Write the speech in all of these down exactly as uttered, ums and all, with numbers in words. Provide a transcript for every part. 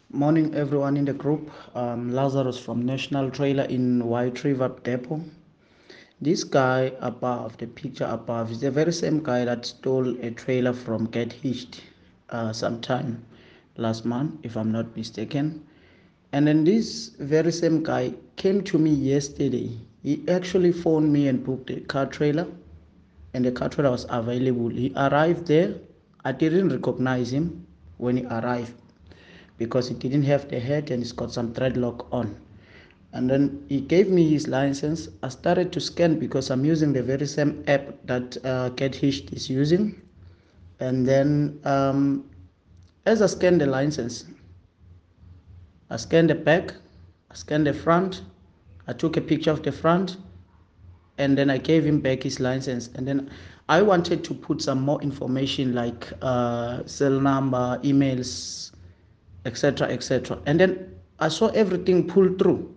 Morning, everyone in the group. Um, Lazarus from National Trailer in White River Depot. This guy above, the picture above, is the very same guy that stole a trailer from Get Hitched uh, sometime last month, if I'm not mistaken. And then this very same guy came to me yesterday. He actually phoned me and booked a car trailer, and the car trailer was available. He arrived there. I didn't recognize him when he arrived because he didn't have the head and he's got some dreadlock on. And then he gave me his license. I started to scan because I'm using the very same app that uh, Get Hitched is using. And then um, as I scanned the license, I scanned the back, I scanned the front, I took a picture of the front, and then I gave him back his license. And then I wanted to put some more information like uh, cell number, emails, et cetera, et cetera. And then I saw everything pull through.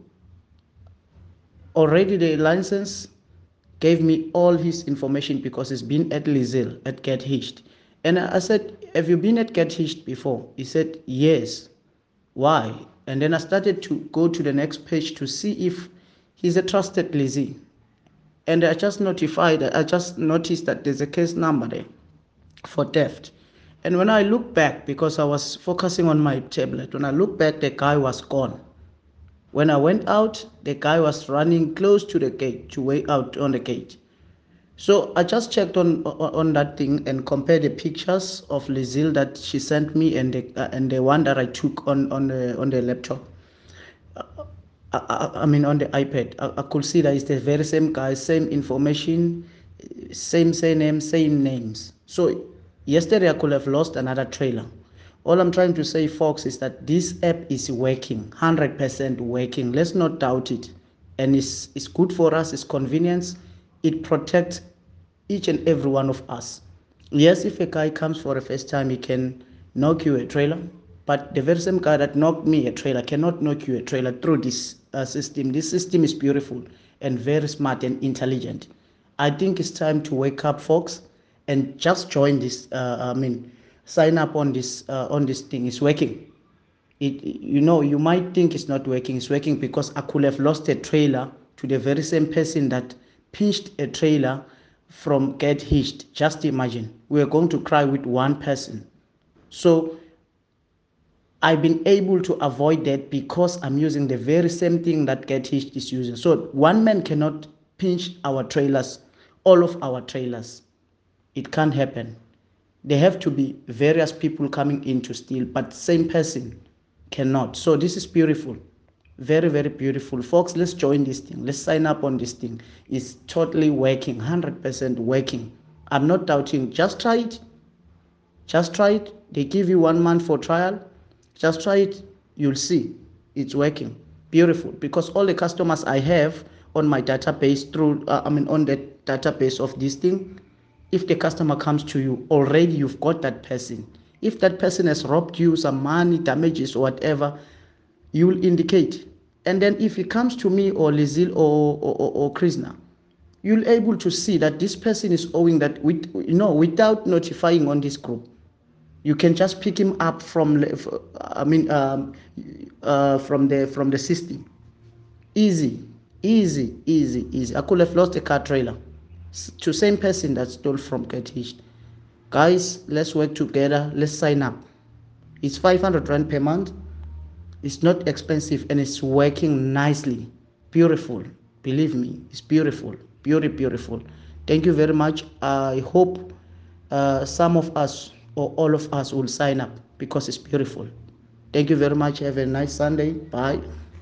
Already the license gave me all his information because he's been at Lizelle at Get Hitched. And I said, have you been at Get Hitched before? He said, yes. Why? And then I started to go to the next page to see if he's a trusted Lizzie. And I just notified, I just noticed that there's a case number there for theft. And when I look back, because I was focusing on my tablet, when I look back, the guy was gone. When I went out, the guy was running close to the gate, to wait out on the gate. So I just checked on on, on that thing and compared the pictures of Lizelle that she sent me and the uh, and the one that I took on on the on the laptop. I, I, I mean on the iPad. I, I could see that it's the very same guy, same information, same surname, same names. So yesterday I could have lost another trailer. All I'm trying to say, folks, is that this app is working, one hundred percent working. Let's not doubt it. And it's, it's good for us, it's convenience. It protects each and every one of us. Yes, if a guy comes for the first time, he can knock you a trailer. But the very same guy that knocked me a trailer cannot knock you a trailer through this uh, system. This system is beautiful and very smart and intelligent. I think it's time to wake up, folks, and just join this. Uh, I mean, sign up on this uh, on this thing. It's working. It, you know, you might think it's not working. It's working because I could have lost a trailer to the very same person that pinched a trailer from Get Hitched. Just imagine, we are going to cry with one person. So I've been able to avoid that because I'm using the very same thing that Get Hitched is using. So one man cannot pinch our trailers, all of our trailers. It can't happen. There have to be various people coming in to steal, but same person cannot. So this is beautiful. Very, very beautiful. Folks, let's join this thing. Let's sign up on this thing. It's totally working, one hundred percent working. I'm not doubting. Just try it. Just try it. They give you one month for trial. Just try it. You'll see it's working. Beautiful. Because all the customers I have on my database through, uh, I mean, on the database of this thing, if the customer comes to you, already you've got that person. If that person has robbed you some money, damages, or whatever, you will indicate. And then if it comes to me or Lizelle or, or, or, or Krishna, you'll able to see that this person is owing that with, you know, without notifying on this group. You can just pick him up from, I mean, um, uh, from the from the system. Easy, easy, easy, easy. I could have lost a car trailer to same person that stole from Get Hitched. Guys, let's work together. Let's sign up. It's five hundred rand per month. It's not expensive and it's working nicely. Beautiful. Believe me, it's beautiful. Beauty, beautiful. Thank you very much. I hope uh, some of us or all of us will sign up because it's beautiful. Thank you very much. Have a nice Sunday. Bye.